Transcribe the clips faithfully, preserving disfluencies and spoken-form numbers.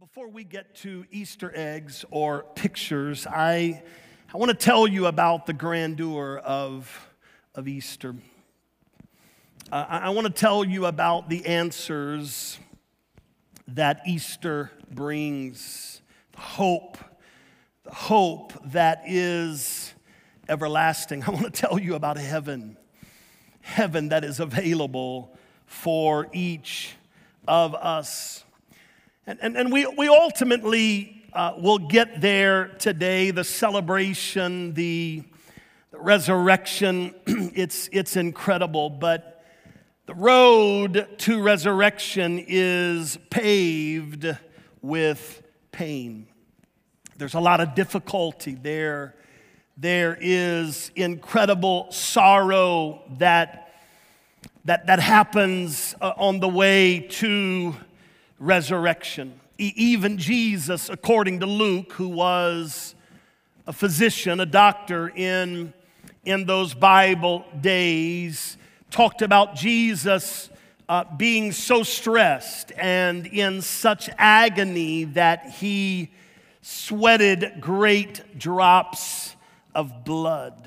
Before we get to Easter eggs or pictures, I, I want to tell you about the grandeur of, of Easter. Uh, I, I want to tell you about the answers that Easter brings, the hope, the hope that is everlasting. I want to tell you about heaven, heaven that is available for each of us. And, and, and we, we ultimately uh, will get there today, the celebration, the, the resurrection. it's, it's incredible, but the road to resurrection is paved with pain. There's a lot of difficulty there. There is incredible sorrow that, that, that happens uh, on the way to resurrection. E- even Jesus, according to Luke, who was a physician, a doctor in, in those Bible days, talked about Jesus uh, being so stressed and in such agony that he sweated great drops of blood.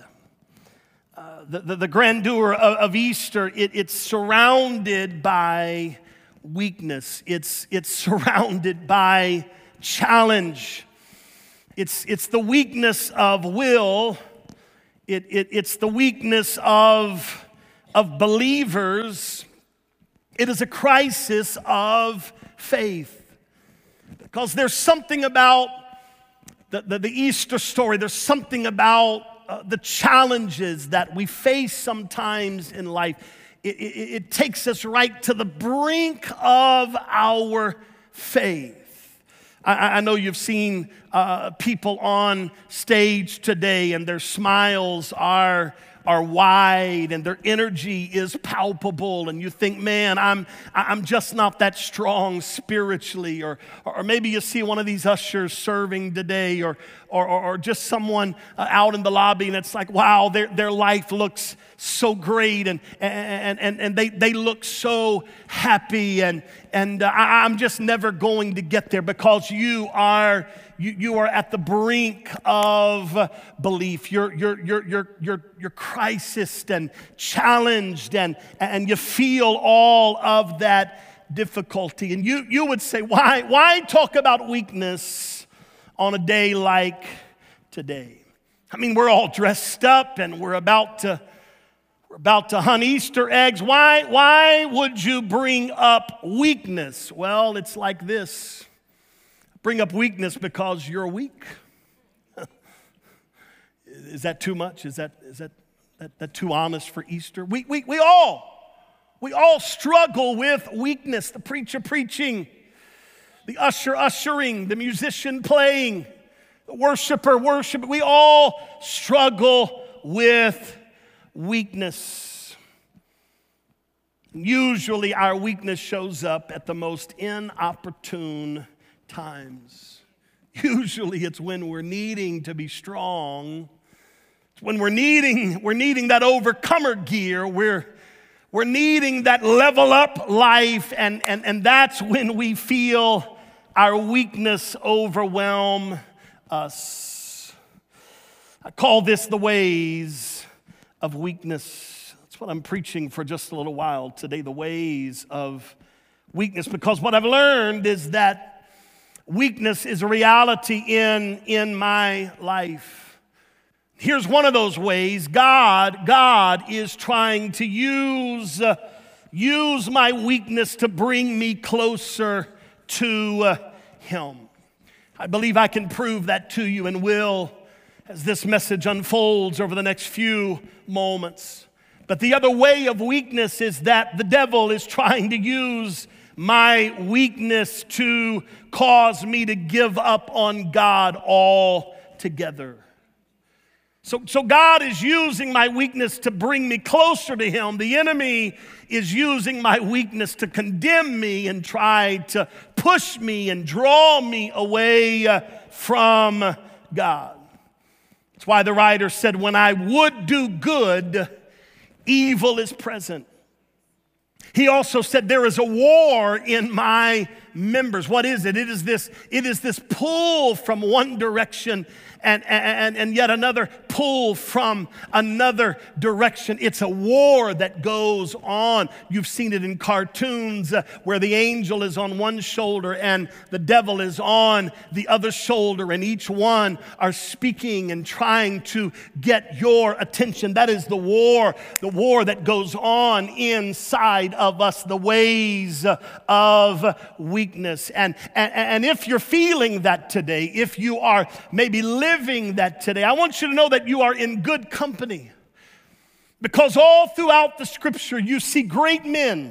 Uh, the, the, the grandeur of, of Easter, it, it's surrounded by weakness. It's, it's surrounded by challenge. It's, it's the weakness of will. It, it, it's the weakness of, of believers. It is a crisis of faith. Because there's something about the, the, the Easter story, there's something about uh, the challenges that we face sometimes in life. It, it, it takes us right to the brink of our faith. I, I know you've seen uh, people on stage today, and their smiles are, are wide, and their energy is palpable, and you think, man, I'm, I'm just not that strong spiritually. Or, or maybe you see one of these ushers serving today, or, or, or just someone uh, out in the lobby, and it's like, wow, their, their life looks so great, and and and, and they, they look so happy, and and uh, I, I'm just never going to get there, because you are you, you are at the brink of belief. You're you're you're you're you're you're crisis and challenged, and and you feel all of that difficulty, and you you would say, why why talk about weakness on a day like today? I mean, we're all dressed up, and we're about to We're about to hunt Easter eggs. Why, why would you bring up weakness? Well, it's like this. Bring up weakness because you're weak. Is that too much? Is that, is that, that, that too honest for Easter? We, we, we all, we all struggle with weakness. The preacher preaching, the usher ushering, the musician playing, the worshiper worshiping. We all struggle with weakness. Usually our weakness shows up at the most inopportune times. Usually it's when we're needing to be strong. It's when we're needing, we're needing that overcomer gear. We're, we're needing that level up life, and, and, and that's when we feel our weakness overwhelm us. I call this the ways of weakness. That's what I'm preaching for just a little while today, the ways of weakness, because what I've learned is that weakness is a reality in, in my life. Here's one of those ways. God, God is trying to use, uh, use my weakness to bring me closer to uh, Him. I believe I can prove that to you, and will, as this message unfolds over the next few moments. But the other way of weakness is that the devil is trying to use my weakness to cause me to give up on God altogether. So, so God is using my weakness to bring me closer to Him. The enemy is using my weakness to condemn me and try to push me and draw me away uh, from God. That's why the writer said, when I would do good, evil is present. He also said, there is a war in my members. What is it? It is this, it is this pull from one direction and, and, and yet another pull from another direction. It's a war that goes on. You've seen it in cartoons uh, where the angel is on one shoulder and the devil is on the other shoulder, and each one are speaking and trying to get your attention. That is the war, the war that goes on inside of us, the ways of weakness. And, and, and if you're feeling that today, if you are maybe living that today, I want you to know that you are in good company. Because all throughout the scripture, you see great men,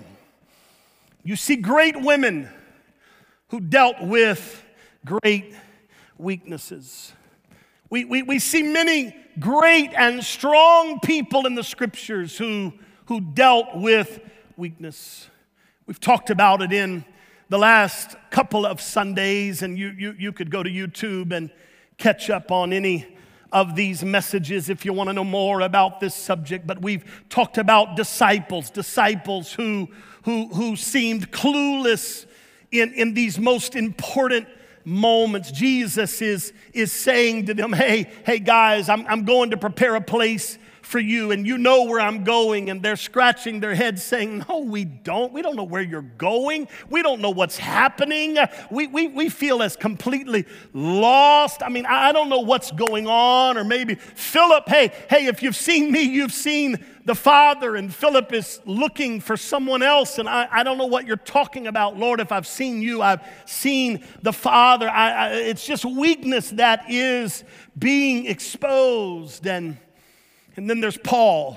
you see great women who dealt with great weaknesses. We, we, we see many great and strong people in the scriptures who, who dealt with weakness. We've talked about it in the last couple of Sundays, and you, you, you could go to YouTube and catch up on any of these messages if you want to know more about this subject. But we've talked about disciples, disciples who, who, who seemed clueless in, in these most important moments. Jesus is, is saying to them, hey, hey guys, I'm, I'm going to prepare a place for you, and you know where I'm going. And they're scratching their heads saying, no, we don't. We don't know where you're going. We don't know what's happening. We, we, we feel as completely lost. I mean, I don't know what's going on. Or maybe Philip, hey, hey, if you've seen me, you've seen the Father. And Philip is looking for someone else. And I, I don't know what you're talking about, Lord. If I've seen you, I've seen the Father. I, I, it's just weakness that is being exposed. And And then there's Paul,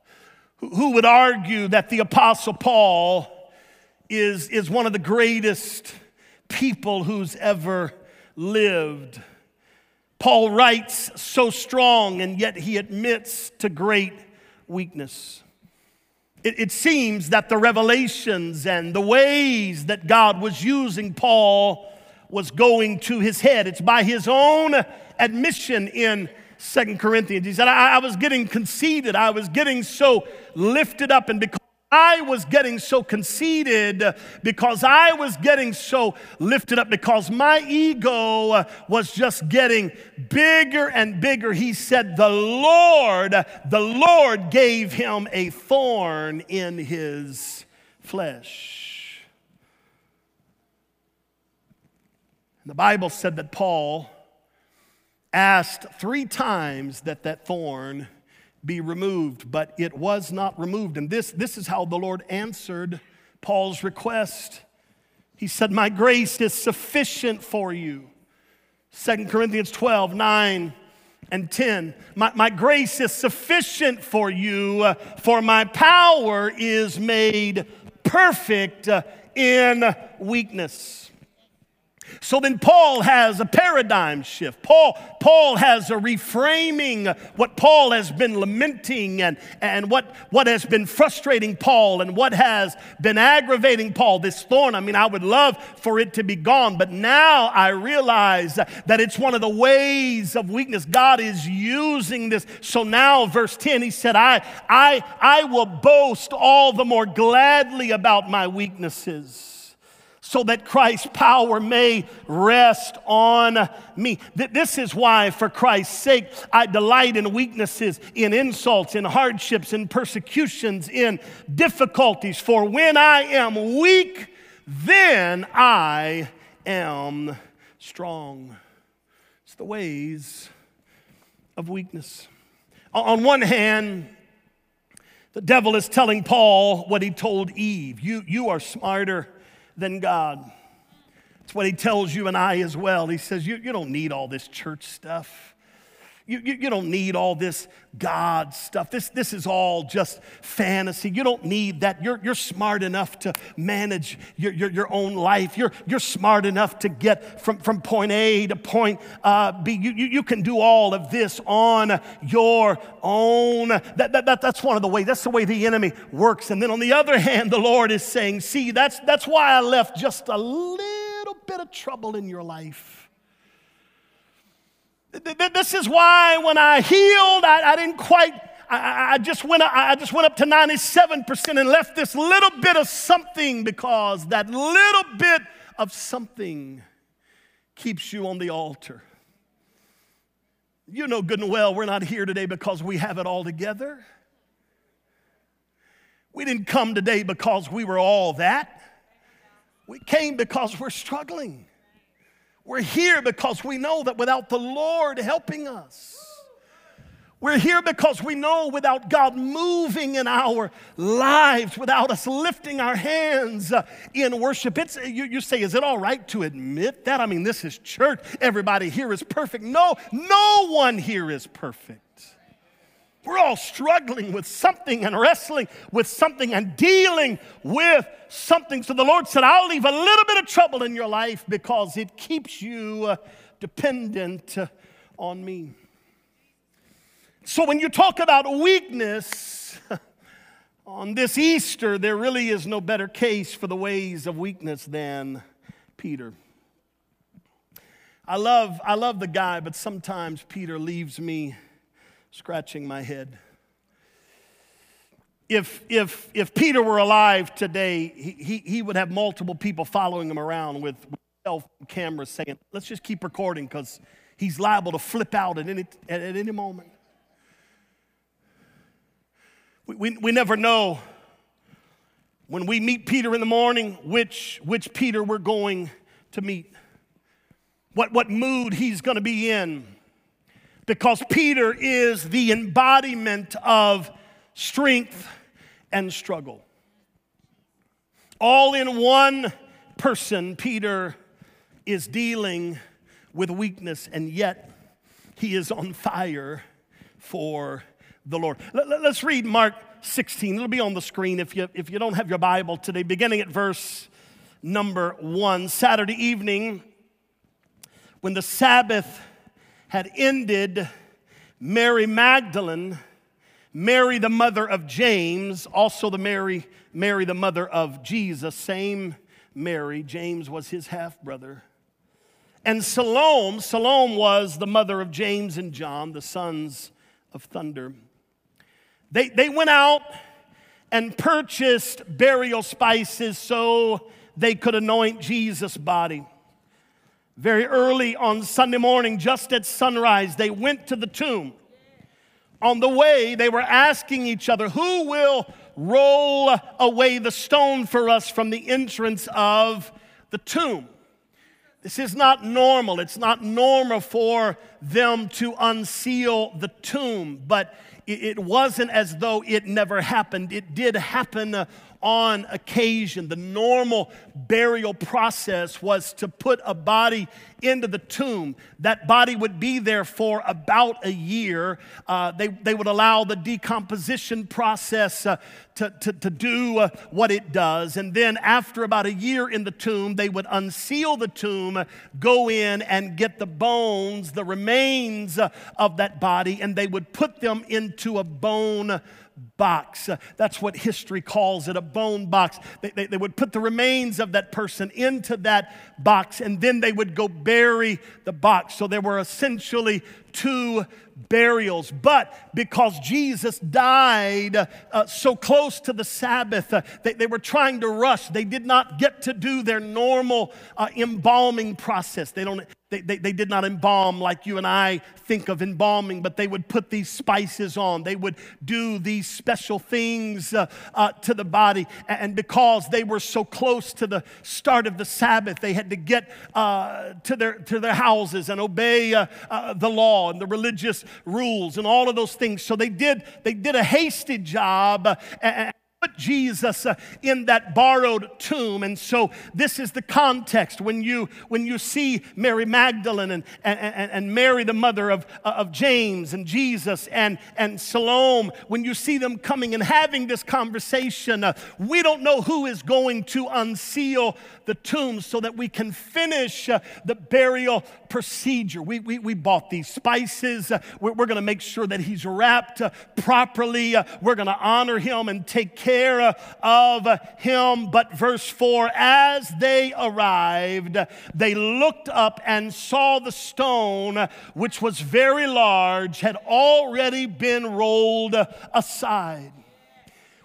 who would argue that the Apostle Paul is, is one of the greatest people who's ever lived. Paul writes so strong, and yet he admits to great weakness. It, it seems that the revelations and the ways that God was using Paul was going to his head. It's by his own admission in Second Corinthians. He said, I, I was getting conceited. I was getting so lifted up. And because I was getting so conceited, because I was getting so lifted up, because my ego was just getting bigger and bigger, he said, the Lord, the Lord gave him a thorn in his flesh. And the Bible said that Paul asked three times that that thorn be removed, but it was not removed. And this, this is how the Lord answered Paul's request. He said, my grace is sufficient for you. Second Corinthians twelve, nine and ten. My, my grace is sufficient for you, uh, for my power is made perfect uh, in weakness. So then Paul has a paradigm shift. Paul, Paul has a reframing what Paul has been lamenting and, and what, what has been frustrating Paul and what has been aggravating Paul, this thorn. I mean, I would love for it to be gone, but now I realize that it's one of the ways of weakness. God is using this. So now, verse ten, he said, I, I, I will boast all the more gladly about my weaknesses, so that Christ's power may rest on me. This is why, for Christ's sake, I delight in weaknesses, in insults, in hardships, in persecutions, in difficulties. For when I am weak, then I am strong. It's the ways of weakness. On one hand, the devil is telling Paul what he told Eve. You, you are smarter than God. That's what he tells you and I as well. He says, you, you don't need all this church stuff. You, you, you don't need all this God stuff. This, this is all just fantasy. You don't need that. You're, you're smart enough to manage your, your, your own life. You're, you're smart enough to get from, from point A to point uh, B. You, you, you can do all of this on your own. That, that, that, that's one of the ways. That's the way the enemy works. And then on the other hand, the Lord is saying, see, that's, that's why I left just a little bit of trouble in your life. This is why when I healed, I, I didn't quite, I, I, just went, I just went up to ninety-seven percent and left this little bit of something, because that little bit of something keeps you on the altar. You know good and well we're not here today because we have it all together. We didn't come today because we were all that. We came because we're struggling. We're here because we know that without the Lord helping us, we're here because we know without God moving in our lives, without us lifting our hands uh, in worship, it's, you, you say, is it all right to admit that? I mean, this is church. Everybody here is perfect. No, no one here is perfect. We're all struggling with something and wrestling with something and dealing with something. So the Lord said, I'll leave a little bit of trouble in your life because it keeps you uh, dependent uh, on me. So when you talk about weakness on this Easter, there really is no better case for the ways of weakness than Peter. I love, I love the guy, but sometimes Peter leaves me scratching my head. If, if, if Peter were alive today, he, he, he would have multiple people following him around with, with cell phone cameras saying, let's just keep recording because he's liable to flip out at any, at, at any moment. We, we, we never know when we meet Peter in the morning which, which Peter we're going to meet, what, what mood he's going to be in. Because Peter is the embodiment of strength and struggle. All in one person, Peter is dealing with weakness, and yet he is on fire for the Lord. Let's read Mark sixteen. It'll be on the screen if you, if you don't have your Bible today, beginning at verse number one. Saturday evening, when the Sabbath had ended, Mary Magdalene, Mary the mother of James, also the Mary, Mary the mother of Jesus, same Mary, James was his half-brother, and Salome, Salome was the mother of James and John, the sons of thunder. They, they went out and purchased burial spices so they could anoint Jesus' body. Very early on Sunday morning, just at sunrise, they went to the tomb. On the way, they were asking each other, who will roll away the stone for us from the entrance of the tomb? This is not normal. It's not normal for them to unseal the tomb, but it wasn't as though it never happened. It did happen on occasion. The normal burial process was to put a body into the tomb. That body would be there for about a year. Uh, they, they would allow the decomposition process uh, to, to, to do uh, what it does. And then after about a year in the tomb, they would unseal the tomb, go in and get the bones, the remains uh, of that body, and they would put them into a bone box. Uh, that's what history calls it, a bone box. They, they, they would put the remains of that person into that box, and then they would go bury the box. So there were essentially two burials. But because Jesus died uh, so close to the Sabbath, uh, they, they were trying to rush. They did not get to do their normal uh, embalming process. They don't. They, they, they did not embalm like you and I think of embalming, but they would put these spices on. They would do these special things uh, uh, to the body. And because they were so close to the start of the Sabbath, they had to get uh, to their to their houses and obey uh, uh, the law and the religious rules and all of those things. So they did they did a hasty job uh, and put Jesus uh, in that borrowed tomb. And so this is the context when you when you see Mary Magdalene and, and, and Mary the mother of, uh, of James and Jesus and, and Salome, when you see them coming and having this conversation, uh, we don't know who is going to unseal the tomb so that we can finish uh, the burial procedure. We, we, we bought these spices. Uh, we're we're going to make sure that he's wrapped uh, properly. Uh, we're going to honor him and take care care of him. But verse four, as they arrived, they looked up and saw the stone, which was very large, had already been rolled aside.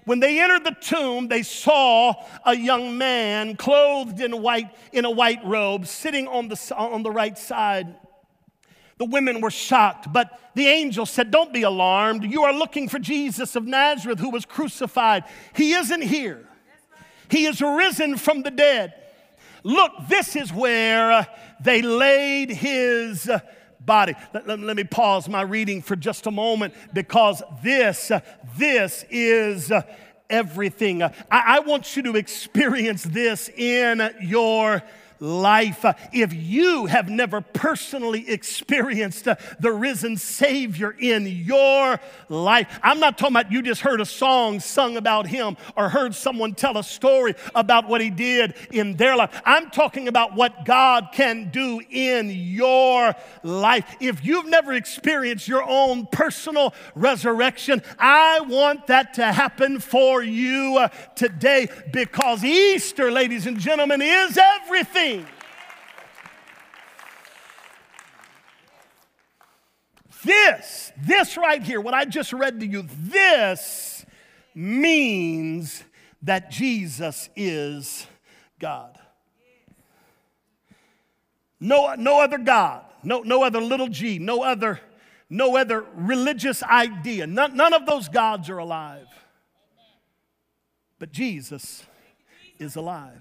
When they entered the tomb, they saw a young man clothed in white, in a white robe, sitting on the, on the right side. The women were shocked, but the angel said, "Don't be alarmed. You are looking for Jesus of Nazareth who was crucified. He isn't here. He is risen from the dead. Look, this is where they laid his body." Let, let, let me pause my reading for just a moment, because this, this is everything. I, I want you to experience this in your life. If you have never personally experienced the risen Savior in your life, I'm not talking about you just heard a song sung about him or heard someone tell a story about what he did in their life. I'm talking about what God can do in your life. If you've never experienced your own personal resurrection, I want that to happen for you today, because Easter, ladies and gentlemen, is everything. This, this right here, what I just read to you, this means that Jesus is God. No, no other God, no, no other little g, no other, no other religious idea. None, none of those gods are alive. But Jesus is alive.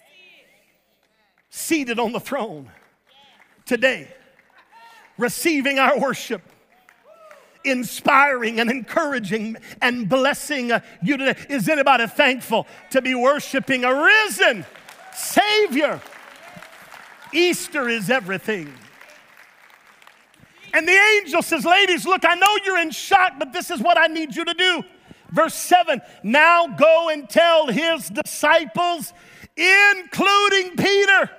Seated on the throne today, receiving our worship, inspiring and encouraging and blessing you today. Is anybody thankful to be worshiping a risen Savior? Easter is everything. And the angel says, "Ladies, look, I know you're in shock, but this is what I need you to do." Verse seven, "Now go and tell his disciples, including Peter."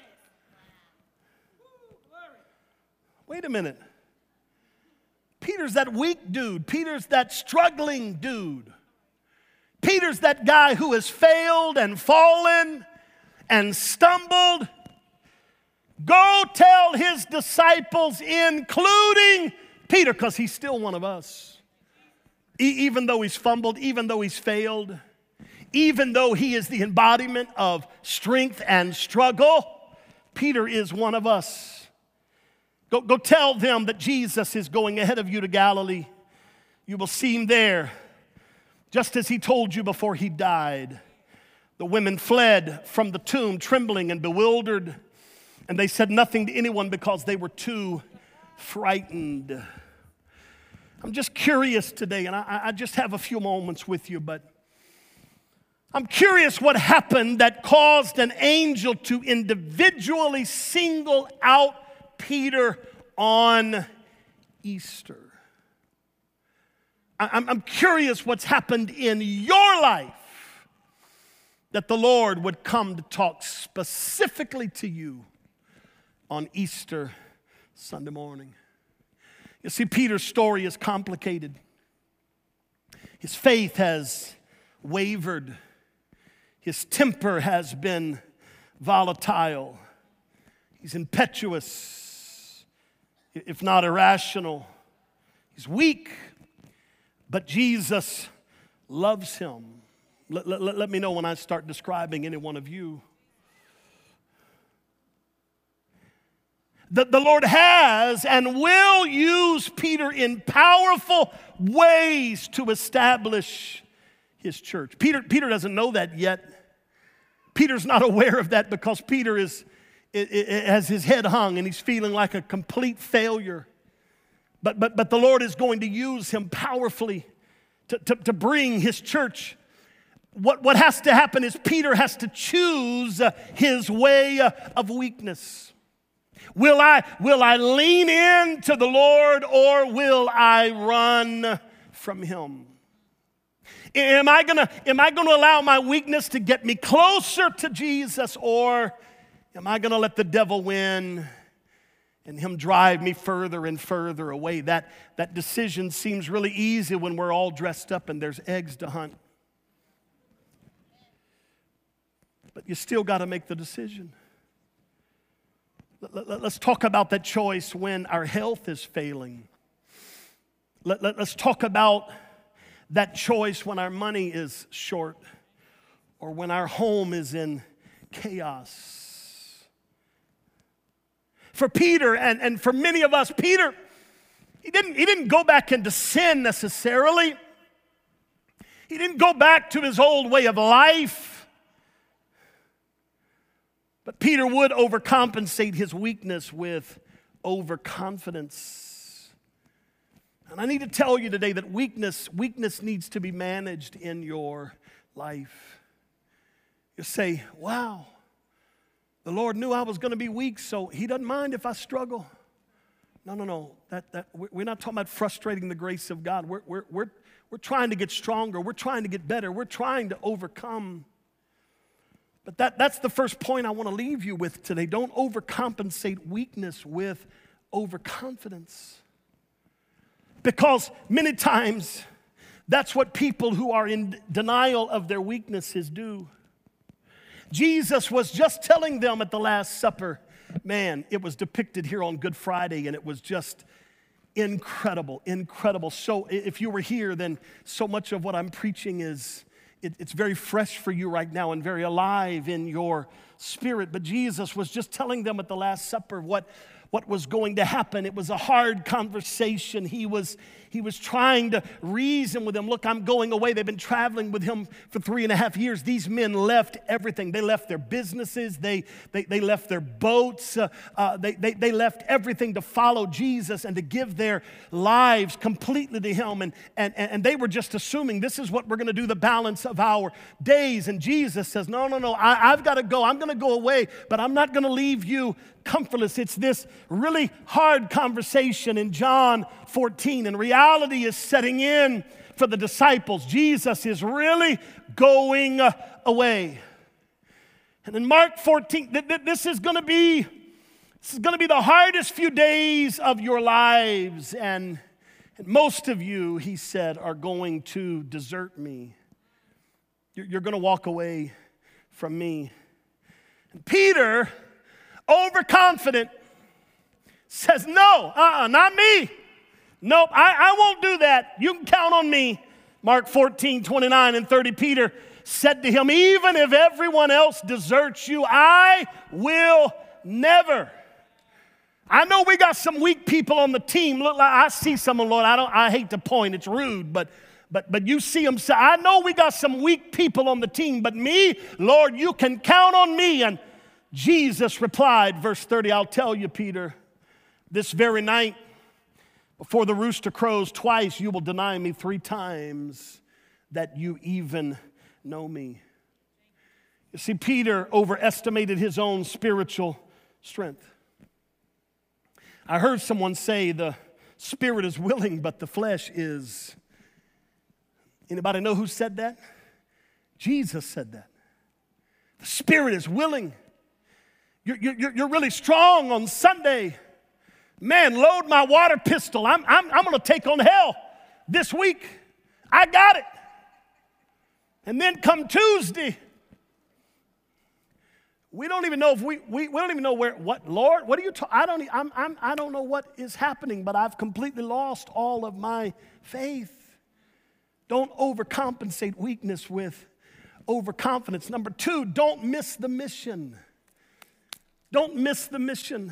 Wait a minute. Peter's that weak dude. Peter's that struggling dude. Peter's that guy who has failed and fallen and stumbled. Go tell his disciples, including Peter, because he's still one of us. E- even though he's fumbled, even though he's failed, even though he is the embodiment of strength and struggle, Peter is one of us. Go, go tell them that Jesus is going ahead of you to Galilee. You will see him there, just as he told you before he died. The women fled from the tomb, trembling and bewildered, and they said nothing to anyone because they were too frightened. I'm just curious today, and I, I just have a few moments with you, but I'm curious what happened that caused an angel to individually single out Peter on Easter. I'm curious what's happened in your life that the Lord would come to talk specifically to you on Easter Sunday morning. You see, Peter's story is complicated. His faith has wavered. His temper has been volatile. He's impetuous, if not irrational. He's weak, but Jesus loves him. Let, let, let me know when I start describing any one of you. The, the Lord has and will use Peter in powerful ways to establish his church. Peter, Peter doesn't know that yet. Peter's not aware of that because Peter is It, it, it has his head hung and he's feeling like a complete failure. But, but, but the Lord is going to use him powerfully to, to, to bring his church. What, what has to happen is Peter has to choose his way of weakness. Will I, will I lean into the Lord, or will I run from him? Am I gonna, am I gonna allow my weakness to get me closer to Jesus, or am I going to let the devil win and him drive me further and further away? That, that decision seems really easy when we're all dressed up and there's eggs to hunt. But you still got to make the decision. Let, let, let's talk about that choice when our health is failing. Let, let, let's talk about that choice when our money is short or when our home is in chaos. For Peter and, and for many of us, Peter, he didn't, he didn't go back into sin necessarily. He didn't go back to his old way of life. But Peter would overcompensate his weakness with overconfidence. And I need to tell you today that weakness, weakness needs to be managed in your life. You say, wow, the Lord knew I was going to be weak, so he doesn't mind if I struggle. No, no, no. That, that, we're not talking about frustrating the grace of God. We're, we're, we're, we're trying to get stronger. We're trying to get better. We're trying to overcome. But that, that's the first point I want to leave you with today. Don't overcompensate weakness with overconfidence. Because many times, that's what people who are in denial of their weaknesses do. Jesus was just telling them at the Last Supper, man, it was depicted here on Good Friday, and it was just incredible, incredible. So if you were here, then so much of what I'm preaching is, it, it's very fresh for you right now and very alive in your spirit. But Jesus was just telling them at the Last Supper what, what was going to happen. It was a hard conversation. He was, he was trying to reason with them. Look, I'm going away. They've been traveling with him for three and a half years. These men left everything. They left their businesses. They, they, they left their boats. Uh, uh, they, they, they left everything to follow Jesus and to give their lives completely to him. And, and, and they were just assuming this is what we're going to do the balance of our days. And Jesus says, no, no, no, I, I've got to go. I'm going to go away, but I'm not going to leave you comfortless. It's this really hard conversation in John fourteen, and reality is setting in for the disciples. Jesus is really going away. And in Mark fourteen, th- th- this is going to be this is going to be the hardest few days of your lives, and, and most of you, he said, are going to desert me. You're, you're going to walk away from me. And Peter, overconfident, says, no, uh-uh, not me. Nope, I, I won't do that. You can count on me. Mark fourteen, twenty-nine and thirty, Peter said to him, even if everyone else deserts you, I will never. I know we got some weak people on the team. Look, I see some of them, Lord. I don't. I hate to point. It's rude, but but but you see them say, I know we got some weak people on the team, but me, Lord, you can count on me. And Jesus replied, verse thirty, I'll tell you, Peter, this very night, before the rooster crows twice, you will deny me three times that you even know me. You see, Peter overestimated his own spiritual strength. I heard someone say the spirit is willing, but the flesh is. Anybody know who said that? Jesus said that. The spirit is willing. You're, you're, you're really strong on Sunday. Man, load my water pistol. I'm, I'm, I'm going to take on hell this week. I got it. And then come Tuesday, we don't even know if we, we, we don't even know where, what, Lord, what are you talking, I don't, I'm, I'm, I don't know what is happening, but I've completely lost all of my faith. Don't overcompensate weakness with overconfidence. Number two, don't miss the mission. Don't miss the mission.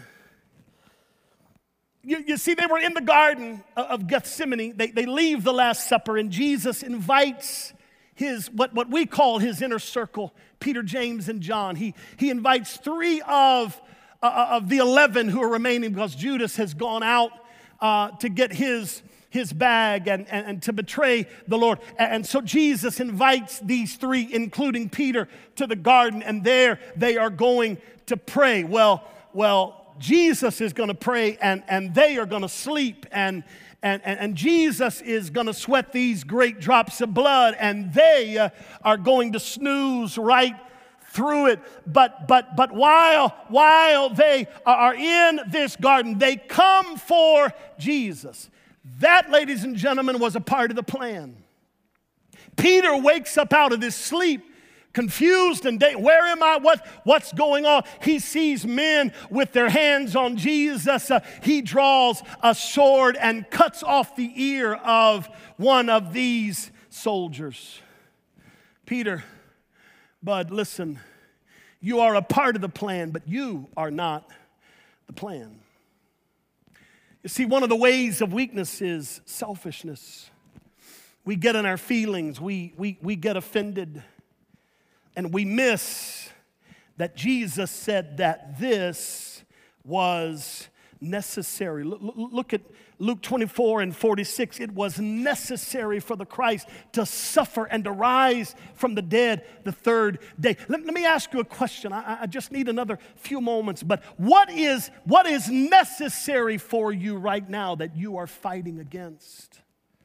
You, you see, they were in the Garden of Gethsemane. They, they leave the Last Supper, and Jesus invites his, what, what we call his inner circle, Peter, James, and John. He, he invites three of, uh, of the eleven who are remaining because Judas has gone out uh, to get his, his bag and, and, and to betray the Lord. And so Jesus invites these three, including Peter, to the garden, and there they are going to pray. Well, well, Jesus is going to pray, and, and they are going to sleep, and, and, and, and Jesus is going to sweat these great drops of blood, and they uh, are going to snooze right through it. But but but while while they are in this garden, they come for Jesus. That, ladies and gentlemen, was a part of the plan. Peter wakes up out of this sleep, confused and day, where am I? What, what's going on? He sees men with their hands on Jesus. Uh, he draws a sword and cuts off the ear of one of these soldiers. Peter, Bud, listen, you are a part of the plan, but you are not the plan. You see, one of the ways of weakness is selfishness. We get in our feelings, we, we, we get offended, and we miss that Jesus said that this was necessary. Look, look at Luke twenty-four and forty-six. It was necessary for the Christ to suffer and to rise from the dead the third day. Let, let me ask you a question. I, I just need another few moments. But what is, what is necessary for you right now that you are fighting against?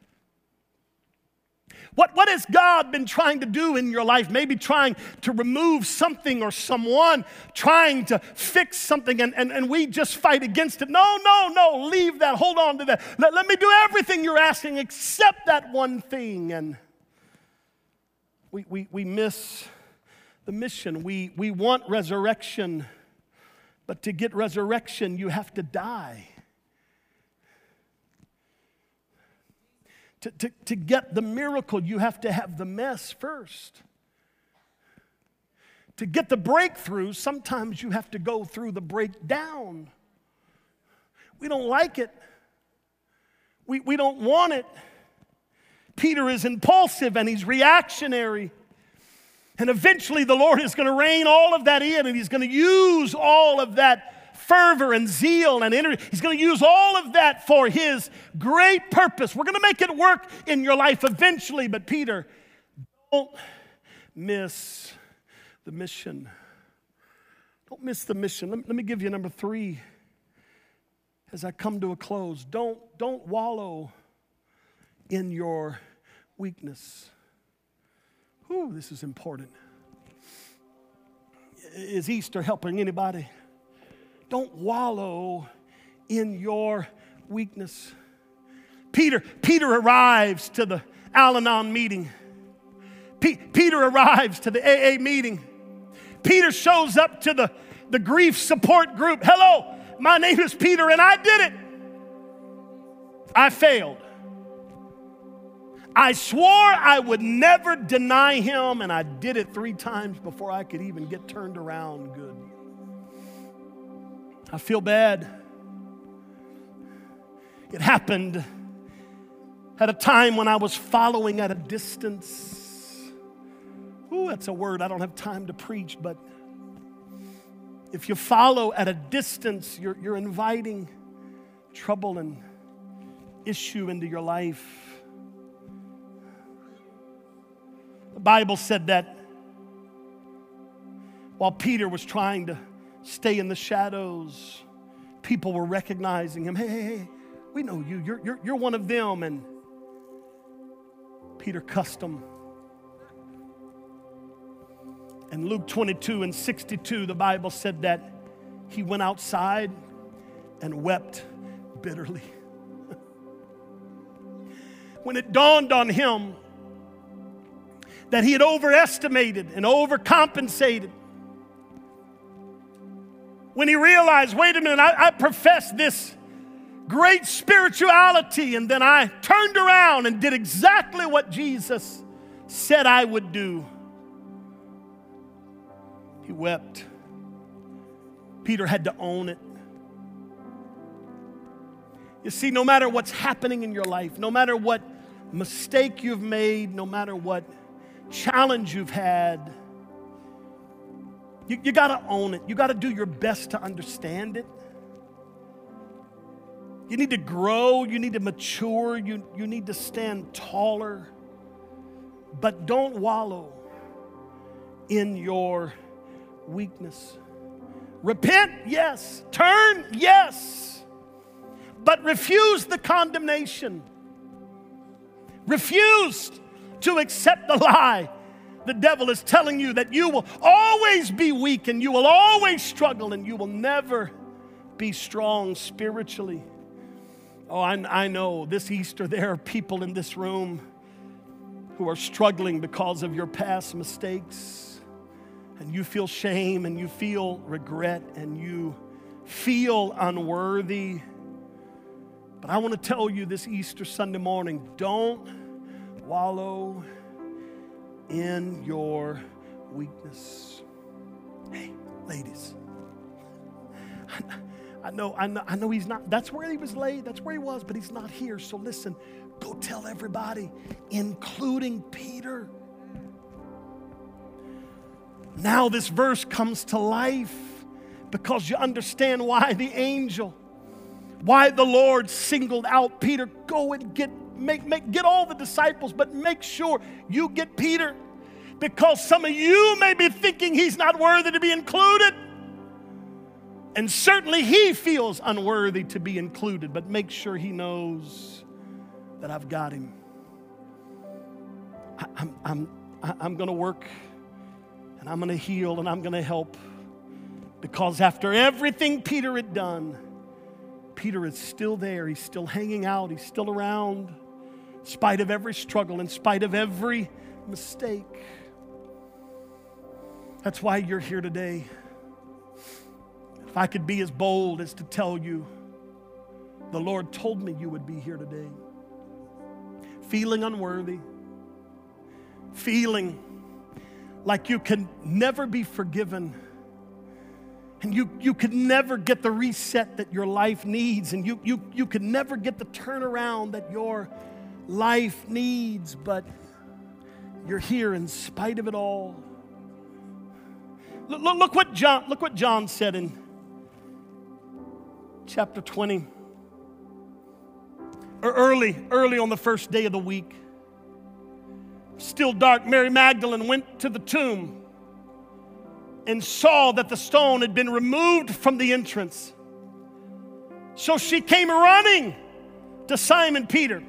What, what has God been trying to do in your life? Maybe trying to remove something or someone, trying to fix something, and, and, and we just fight against it. No, no, no, leave that. Hold on to that. Let, let me do everything you're asking except that one thing. And we, we, we miss the mission. We, we want resurrection, but to get resurrection, you have to die. To, to, to get the miracle, you have to have the mess first. To get the breakthrough, sometimes you have to go through the breakdown. We don't like it. We, we don't want it. Peter is impulsive and he's reactionary. And eventually the Lord is going to rein all of that in, and he's going to use all of that fervor and zeal and energy. He's going to use all of that for his great purpose. We're going to make it work in your life eventually. But Peter, don't miss the mission. Don't miss the mission. Let, let me give you number three as I come to a close. Don't, don't wallow in your weakness. Ooh, this is important. Is Easter helping anybody? Don't wallow in your weakness. Peter, Peter arrives to the Al-Anon meeting. P- Peter arrives to the A A meeting. Peter shows up to the, the grief support group. Hello, my name is Peter and I did it. I failed. I swore I would never deny him, and I did it three times before I could even get turned around good. I feel bad. It happened at a time when I was following at a distance. Ooh, that's a word I don't have time to preach, but if you follow at a distance, you're, you're inviting trouble and issue into your life. The Bible said that while Peter was trying to stay in the shadows, people were recognizing him. Hey, hey, hey, we know you. You're, you're, you're one of them. And Peter cussed them. And Luke twenty-two and sixty-two, the Bible said that he went outside and wept bitterly. When it dawned on him that he had overestimated and overcompensated, when he realized, wait a minute, I, I professed this great spirituality, and then I turned around and did exactly what Jesus said I would do. He wept. Peter had to own it. You see, no matter what's happening in your life, no matter what mistake you've made, no matter what challenge you've had, You, you got to own it. You got to do your best to understand it. You need to grow. You need to mature. You, you need to stand taller. But don't wallow in your weakness. Repent, yes. Turn, yes. But refuse the condemnation. Refuse to accept the lie. The devil is telling you that you will always be weak and you will always struggle and you will never be strong spiritually. Oh, I, I know this Easter there are people in this room who are struggling because of your past mistakes, and you feel shame and you feel regret and you feel unworthy. But I want to tell you this Easter Sunday morning, don't wallow in your weakness. Hey, ladies, I know, I know, I know he's not, that's where he was laid, that's where he was, but he's not here. So listen, go tell everybody, including Peter. Now this verse comes to life because you understand why the angel, why the Lord singled out Peter. Go and get, make, make, get all the disciples, but make sure you get Peter, because some of you may be thinking he's not worthy to be included. And certainly he feels unworthy to be included, but make sure he knows that I've got him. I, I'm, I'm, I'm going to work, and I'm going to heal, and I'm going to help. Because after everything Peter had done, Peter is still there. He's still hanging out. He's still around, in spite of every struggle, in spite of every mistake. That's why you're here today. If I could be as bold as to tell you, the Lord told me you would be here today. Feeling unworthy, feeling like you can never be forgiven, and you, you could never get the reset that your life needs, and you, you, you could never get the turnaround that your life needs, but you're here in spite of it all. Look, look, look what John, look what John said in chapter twenty. Or early, early on the first day of the week, still dark, Mary Magdalene went to the tomb and saw that the stone had been removed from the entrance. So she came running to Simon Peter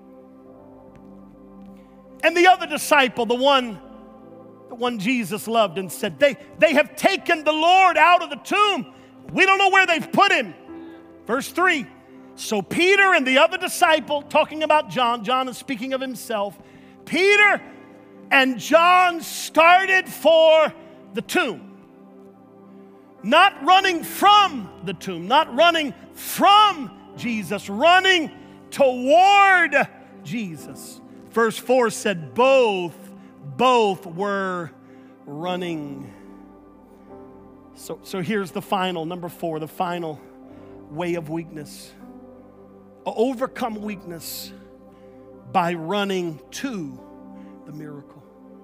and the other disciple, the one, the one Jesus loved, and said, they, they have taken the Lord out of the tomb. We don't know where they've put him. Verse three, so Peter and the other disciple, talking about John, John is speaking of himself, Peter and John started for the tomb. Not running from the tomb, not running from Jesus, running toward Jesus. Verse four said both, both were running. So, so here's the final, number four, the final way of weakness. Overcome weakness by running to the miracle.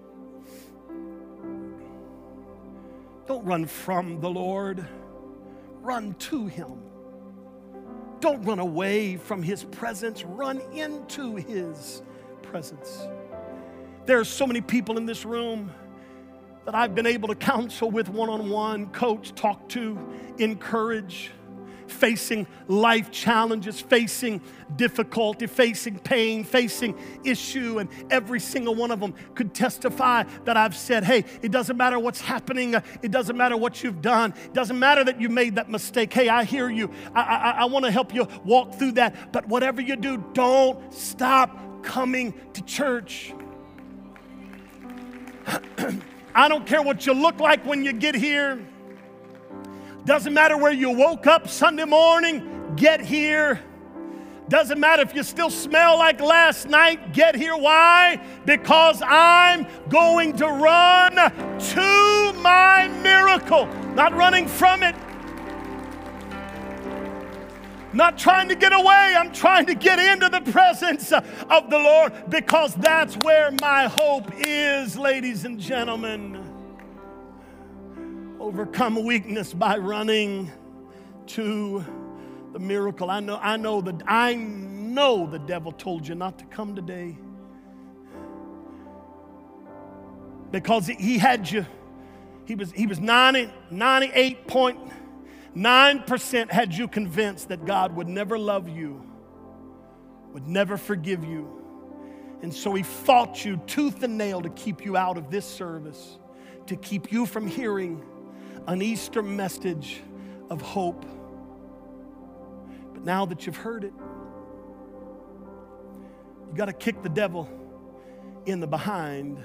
Don't run from the Lord. Run to him. Don't run away from his presence. Run into his presence. There are so many people in this room that I've been able to counsel with one-on-one, coach, talk to, encourage, facing life challenges, facing difficulty, facing pain, facing issue, and every single one of them could testify that I've said, hey, it doesn't matter what's happening, it doesn't matter what you've done, it doesn't matter that you made that mistake. Hey, I hear you. I, I, I want to help you walk through that, but whatever you do, don't stop coming to church. I don't care what you look like when you get here. Doesn't matter where you woke up Sunday morning, get here. Doesn't matter if you still smell like last night, get here. Why? Because I'm going to run to my miracle, not running from it. Not trying to get away, I'm trying to get into the presence of the Lord, because that's where my hope is, ladies and gentlemen. Overcome weakness by running to the miracle. I know, I know that I know the devil told you not to come today, because he had you. He was he was ninety, ninety-eight point nine percent had you convinced that God would never love you, would never forgive you. And so he fought you tooth and nail to keep you out of this service, to keep you from hearing an Easter message of hope. But now that you've heard it, you got to kick the devil in the behind.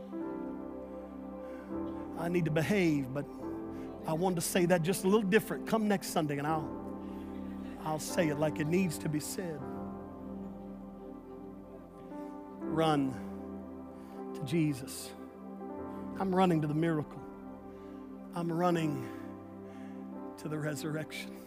I need to behave, but I wanted to say that just a little different. Come next Sunday and I'll, I'll say it like it needs to be said. run to Jesus. I'm running to the miracle. I'm running to the resurrection.